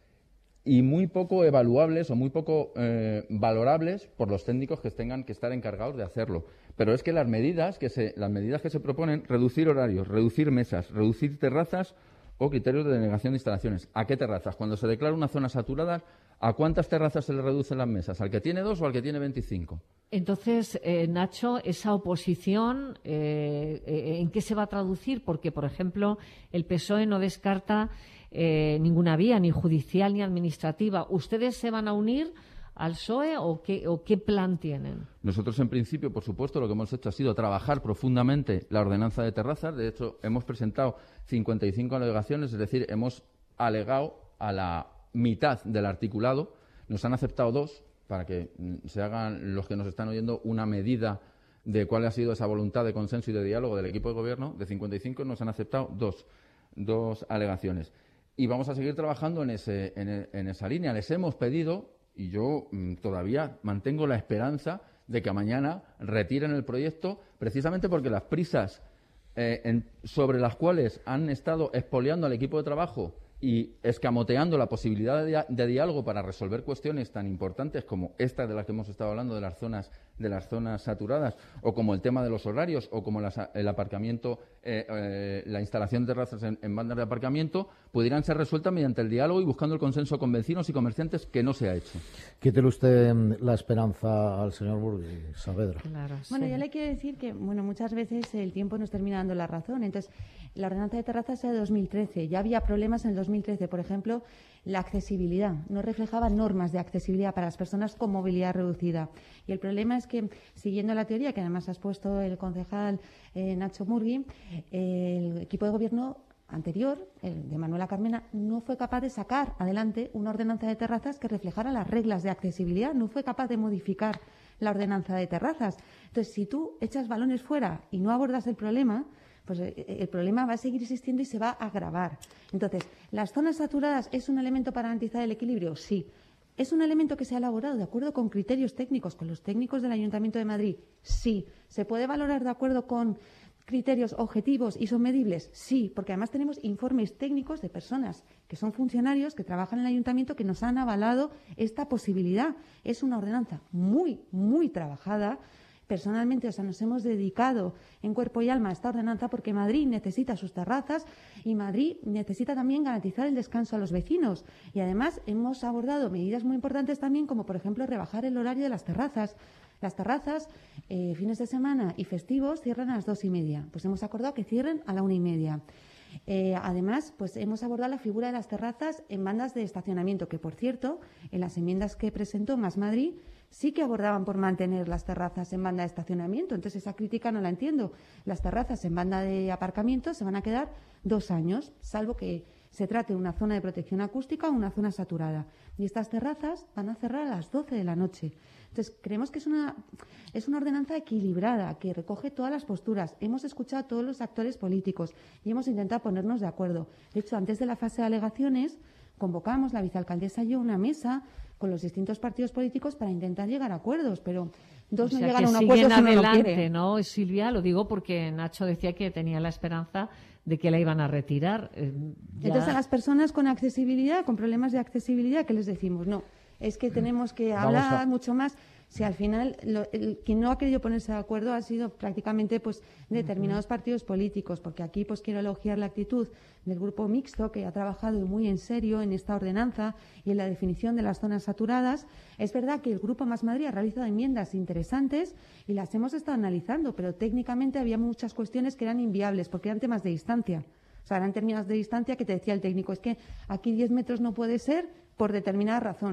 y muy poco evaluables o muy poco eh, valorables por los técnicos que tengan que estar encargados de hacerlo. Pero es que las medidas que se, las medidas que se proponen, reducir horarios, reducir mesas, reducir terrazas o criterios de denegación de instalaciones. ¿A qué terrazas? Cuando se declara una zona saturada, ¿a cuántas terrazas se le reducen las mesas? ¿Al que tiene dos o al que tiene veinticinco? Entonces, eh, Nacho, esa oposición, eh, eh, ¿en qué se va a traducir? Porque, por ejemplo, el P S O E no descarta eh, ninguna vía, ni judicial ni administrativa. ¿Ustedes se van a unir al P S O E o qué, o qué plan tienen? Nosotros, en principio, por supuesto, lo que hemos hecho ha sido trabajar profundamente la ordenanza de terrazas. De hecho, hemos presentado cincuenta y cinco alegaciones, es decir, hemos alegado a la mitad del articulado. Nos han aceptado dos, para que se hagan los que nos están oyendo una medida de cuál ha sido esa voluntad de consenso y de diálogo del equipo de gobierno. De cincuenta y cinco nos han aceptado dos, dos alegaciones. Y vamos a seguir trabajando en, ese, en, en esa línea. Les hemos pedido, y yo mmm, todavía mantengo la esperanza de que mañana retiren el proyecto, precisamente porque las prisas eh, en, sobre las cuales han estado expoliando al equipo de trabajo y escamoteando la posibilidad de, de diálogo para resolver cuestiones tan importantes como esta de las que hemos estado hablando, de las zonas de las zonas saturadas, o como el tema de los horarios, o como las, el aparcamiento, eh, eh, la instalación de terrazas en, en bandas de aparcamiento, pudieran ser resueltas mediante el diálogo y buscando el consenso con vecinos y comerciantes, que no se ha hecho. Quítele usted la esperanza al señor Burgui, Saavedra. Claro, bueno, sí. Yo le quiero decir que bueno, muchas veces el tiempo nos termina dando la razón. Entonces, la ordenanza de terrazas es de dos mil trece. Ya había problemas en el dos mil trece. Por ejemplo, la accesibilidad. No reflejaba normas de accesibilidad para las personas con movilidad reducida. Y el problema es que, siguiendo la teoría que además ha expuesto el concejal eh, Nacho Murgui, eh, el equipo de gobierno anterior, el de Manuela Carmena, no fue capaz de sacar adelante una ordenanza de terrazas que reflejara las reglas de accesibilidad. No fue capaz de modificar la ordenanza de terrazas. Entonces, si tú echas balones fuera y no abordas el problema, pues el problema va a seguir existiendo y se va a agravar. Entonces, ¿las zonas saturadas es un elemento para garantizar el equilibrio? Sí. ¿Es un elemento que se ha elaborado de acuerdo con criterios técnicos, con los técnicos del Ayuntamiento de Madrid? Sí. ¿Se puede valorar de acuerdo con criterios objetivos y son medibles? Sí, porque además tenemos informes técnicos de personas que son funcionarios, que trabajan en el Ayuntamiento, que nos han avalado esta posibilidad. Es una ordenanza muy, muy trabajada. Personalmente, o sea, nos hemos dedicado en cuerpo y alma a esta ordenanza porque Madrid necesita sus terrazas y Madrid necesita también garantizar el descanso a los vecinos. Y además hemos abordado medidas muy importantes también, como por ejemplo rebajar el horario de las terrazas. Las terrazas, eh, fines de semana y festivos, cierran a las dos y media. Pues hemos acordado que cierren a la una y media. Eh, además, pues hemos abordado la figura de las terrazas en bandas de estacionamiento, que por cierto, en las enmiendas que presentó Más Madrid, sí que abordaban por mantener las terrazas en banda de estacionamiento. Entonces, esa crítica no la entiendo. Las terrazas en banda de aparcamiento se van a quedar dos años, salvo que se trate de una zona de protección acústica o una zona saturada. Y estas terrazas van a cerrar a las doce de la noche. Entonces, creemos que es una, es una ordenanza equilibrada, que recoge todas las posturas. Hemos escuchado a todos los actores políticos y hemos intentado ponernos de acuerdo. De hecho, antes de la fase de alegaciones, convocamos, la vicealcaldesa y yo, una mesa con los distintos partidos políticos para intentar llegar a acuerdos, pero dos o sea, no llegan a un que acuerdo siguen si adelante, no lo quiere. ¿no, Silvia? Lo digo porque Nacho decía que tenía la esperanza de que la iban a retirar. Eh, ya... Entonces, a las personas con accesibilidad, con problemas de accesibilidad, ¿qué les decimos? No, es que tenemos que hablar a... mucho más. Si al final lo, el, quien no ha querido ponerse de acuerdo ha sido prácticamente pues determinados uh-huh. partidos políticos, porque aquí pues quiero elogiar la actitud del grupo mixto, que ha trabajado muy en serio en esta ordenanza y en la definición de las zonas saturadas. Es verdad que el grupo Más Madrid ha realizado enmiendas interesantes y las hemos estado analizando, pero técnicamente había muchas cuestiones que eran inviables porque eran temas de distancia. O sea, eran términos de distancia que te decía el técnico, es que aquí diez metros no puede ser por determinada razón.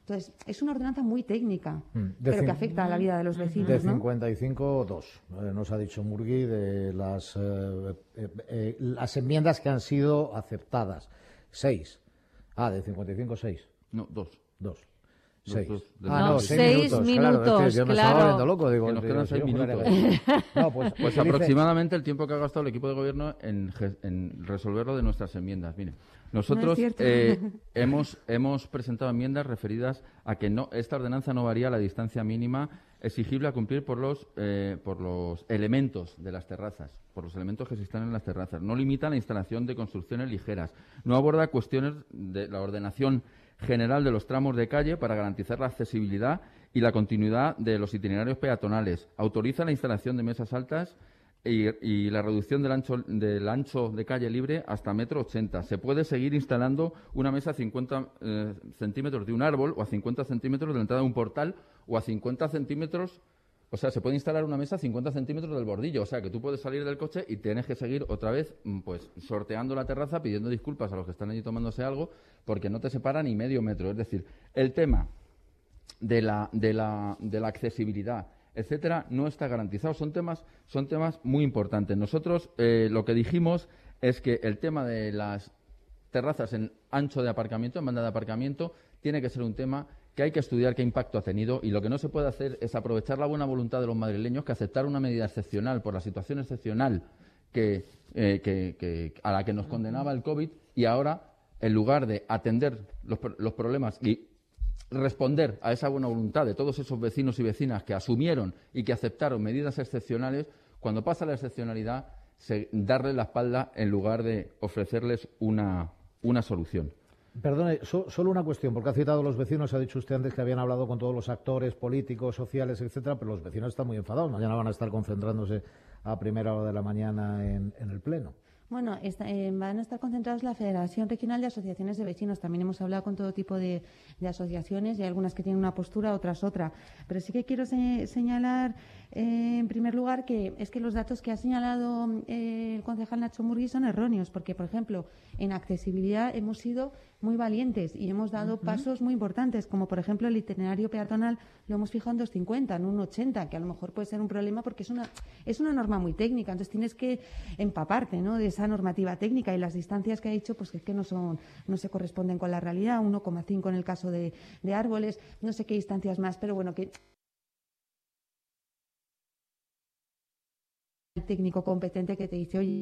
Entonces, es una ordenanza muy técnica, De pero cin- que afecta a la vida de los vecinos, De ¿no? cincuenta y cinco, dos. Eh, nos ha dicho Murgui de las, eh, eh, eh, las enmiendas que han sido aceptadas. Seis. Ah, de cincuenta y cinco, seis. No, dos. Dos. Dos, Seis. dos, de Ah, los no, dos. seis Seis minutos. minutos, claro, es que yo me claro. estaba volviendo loco. Digo, Que nos digo, quedan si seis yo jurara minutos. que- No, pues, Pues utilice- aproximadamente el tiempo que ha gastado el equipo de gobierno en, ge- en resolverlo de nuestras enmiendas. Mire, nosotros cierto. eh, hemos, hemos presentado enmiendas referidas a que no esta ordenanza no varía la distancia mínima exigible a cumplir por los, eh, por los elementos de las terrazas, por los elementos que se instalan en las terrazas. No limita la instalación de construcciones ligeras. No aborda cuestiones de la ordenación general de los tramos de calle para garantizar la accesibilidad y la continuidad de los itinerarios peatonales. Autoriza la instalación de mesas altas y, y la reducción del ancho, del ancho de calle libre hasta metro ochenta. Se puede seguir instalando una mesa a cincuenta eh, centímetros de un árbol o a cincuenta centímetros de la entrada de un portal o a cincuenta centímetros. O sea, se puede instalar una mesa a cincuenta centímetros del bordillo. O sea, que tú puedes salir del coche y tienes que seguir otra vez, mm, pues, sorteando la terraza, pidiendo disculpas a los que están allí tomándose algo, porque no te separa ni medio metro. Es decir, el tema de la, de la, de la accesibilidad, etcétera, no está garantizado. Son temas, son temas muy importantes. Nosotros eh, lo que dijimos es que el tema de las terrazas en ancho de aparcamiento, en banda de aparcamiento, tiene que ser un tema que hay que estudiar qué impacto ha tenido, y lo que no se puede hacer es aprovechar la buena voluntad de los madrileños que aceptar una medida excepcional por la situación excepcional que, eh, que, que a la que nos condenaba el COVID, y ahora, en lugar de atender los, los problemas y responder a esa buena voluntad de todos esos vecinos y vecinas que asumieron y que aceptaron medidas excepcionales, cuando pasa la excepcionalidad, se, darle la espalda en lugar de ofrecerles una, una solución. Perdone, so- solo una cuestión, porque ha citado a los vecinos, ha dicho usted antes que habían hablado con todos los actores políticos, sociales, etcétera, pero los vecinos están muy enfadados. Mañana van a estar concentrándose a primera hora de la mañana en, en el Pleno. Bueno, esta- eh, van a estar concentrados la Federación Regional de Asociaciones de Vecinos. También hemos hablado con todo tipo de, de asociaciones, y hay algunas que tienen una postura, otras otra. Pero sí que quiero se- señalar, eh, en primer lugar, que es que los datos que ha señalado eh, el concejal Nacho Murgui son erróneos, porque, por ejemplo, en accesibilidad hemos sido muy valientes y hemos dado Ujú. pasos muy importantes, como, por ejemplo, el itinerario peatonal lo hemos fijado en dos cincuenta, no en un ochenta, que a lo mejor puede ser un problema porque es una, es una norma muy técnica. Entonces tienes que empaparte, ¿no?, de esa normativa técnica, y las distancias que ha dicho, pues es que no son, no se corresponden con la realidad. uno coma cinco en el caso de, de árboles, no sé qué distancias más, pero bueno, que el técnico competente que te dice, oye,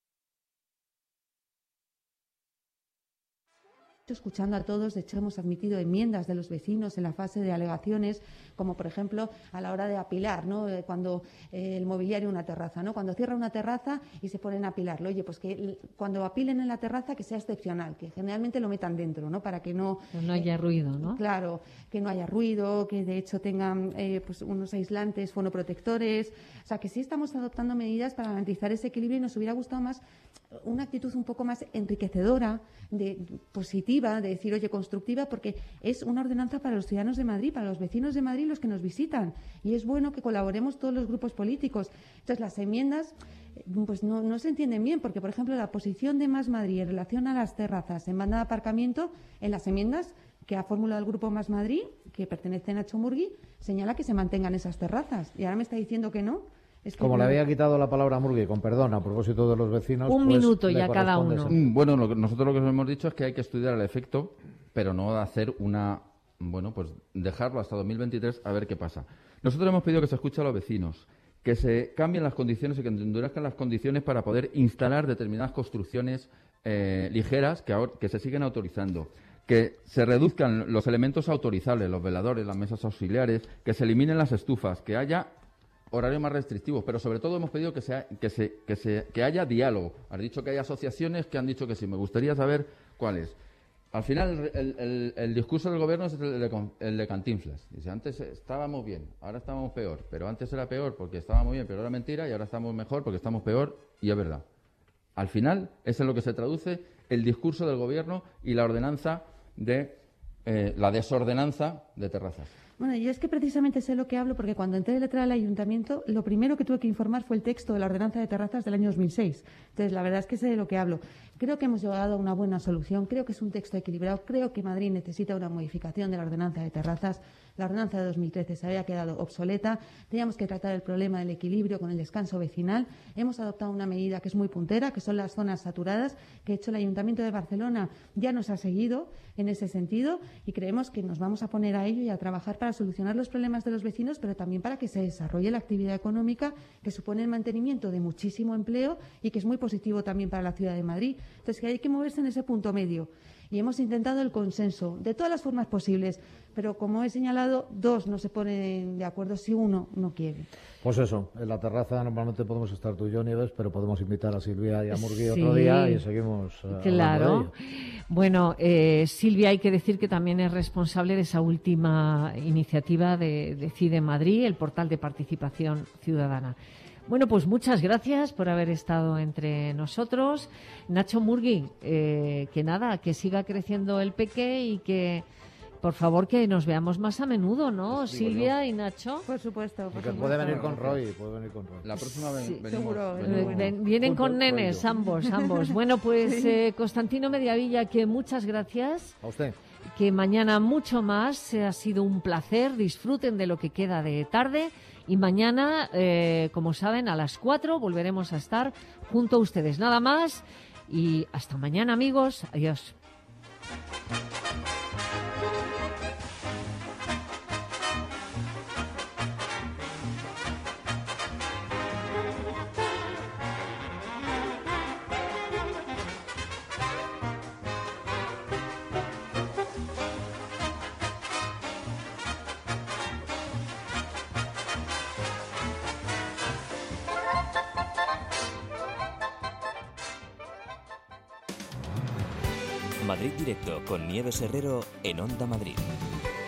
escuchando a todos. De hecho, hemos admitido enmiendas de los vecinos en la fase de alegaciones, como por ejemplo a la hora de apilar, ¿no?, Eh, cuando eh, el mobiliario una terraza, ¿no?, cuando cierra una terraza y se ponen a apilarlo. Oye, pues que el- cuando apilen en la terraza que sea excepcional, que generalmente lo metan dentro, ¿no?, para que no Que no haya ruido, ¿no? Claro, que no haya ruido, que de hecho tengan eh, pues unos aislantes fonoprotectores. O sea, que sí estamos adoptando medidas para garantizar ese equilibrio, y nos hubiera gustado más una actitud un poco más enriquecedora, de, positiva, de decir, oye, constructiva, porque es una ordenanza para los ciudadanos de Madrid, para los vecinos de Madrid, los que nos visitan. Y es bueno que colaboremos todos los grupos políticos. Entonces, las enmiendas eh, pues no, no se entienden bien, porque, por ejemplo, la posición de Más Madrid en relación a las terrazas en banda de aparcamiento, en las enmiendas que ha formulado el Grupo Más Madrid, que pertenece a Nacho Murgui, señala que se mantengan esas terrazas. Y ahora me está diciendo que no. Es que Como le no. había quitado la palabra a Murgui, con perdón, a propósito de los vecinos... Un pues, minuto le ya cada corresponde uno. ser. Mm, Bueno, lo que- nosotros lo que hemos dicho es que hay que estudiar el efecto, pero no hacer una, bueno, pues dejarlo hasta dos mil veintitrés a ver qué pasa. Nosotros hemos pedido que se escuche a los vecinos, que se cambien las condiciones y que endurezcan las condiciones para poder instalar determinadas construcciones eh, ligeras que, ahora, que se siguen autorizando, que se reduzcan los elementos autorizables, los veladores, las mesas auxiliares, que se eliminen las estufas, que haya horarios más restrictivos, pero sobre todo hemos pedido que, sea, que, se, que, se, que haya diálogo. Has dicho que hay asociaciones que han dicho que sí. Me gustaría saber cuáles. Al final, el, el, el discurso del gobierno es el de, el de Cantinflas. Dice, antes estábamos bien, ahora estamos peor, pero antes era peor porque estábamos bien, pero era mentira, y ahora estamos mejor porque estamos peor, y es verdad. Al final, es en lo que se traduce el discurso del gobierno y la ordenanza de eh, la desordenanza de terrazas. Bueno, yo es que precisamente sé lo que hablo porque cuando entré de letrada al ayuntamiento, lo primero que tuve que informar fue el texto de la ordenanza de terrazas del año dos mil seis. Entonces, la verdad es que sé de lo que hablo. Creo que hemos llegado a una buena solución, creo que es un texto equilibrado, creo que Madrid necesita una modificación de la ordenanza de terrazas. La ordenanza de dos mil trece se había quedado obsoleta, teníamos que tratar el problema del equilibrio con el descanso vecinal. Hemos adoptado una medida que es muy puntera, que son las zonas saturadas, que de hecho el Ayuntamiento de Barcelona ya nos ha seguido en ese sentido y creemos que nos vamos a poner a ello y a trabajar para solucionar los problemas de los vecinos, pero también para que se desarrolle la actividad económica que supone el mantenimiento de muchísimo empleo y que es muy positivo también para la ciudad de Madrid. Entonces, que hay que moverse en ese punto medio. Y hemos intentado el consenso de todas las formas posibles, pero como he señalado, dos no se ponen de acuerdo si uno no quiere. Pues eso, en la terraza normalmente podemos estar tú y yo, Nieves, pero podemos invitar a Silvia y a Murgui Sí, otro día y seguimos uh, claro. hablando de ello. Bueno, eh, Silvia, hay que decir que también es responsable de esa última iniciativa de Decide Madrid, el portal de participación ciudadana. Bueno, pues muchas gracias por haber estado entre nosotros. Nacho Murgui, eh, que nada, que siga creciendo el peque y que, por favor, que nos veamos más a menudo, ¿no? Sí, Silvia bueno. y Nacho. Por supuesto. Por Porque supuesto. puede venir con Roy, puede venir con Roy. La próxima vez Sí, venimos, seguro. venimos- Ven- Vienen con nenes, ambos, ambos. Bueno, pues Sí. eh, Constantino Mediavilla, que muchas gracias. A usted. Que mañana mucho más. Ha sido un placer. Disfruten de lo que queda de tarde. Y mañana, eh, como saben, a las cuatro volveremos a estar junto a ustedes. Nada más. Y hasta mañana, amigos. Adiós. Madrid Directo con Nieves Herrero en Onda Madrid.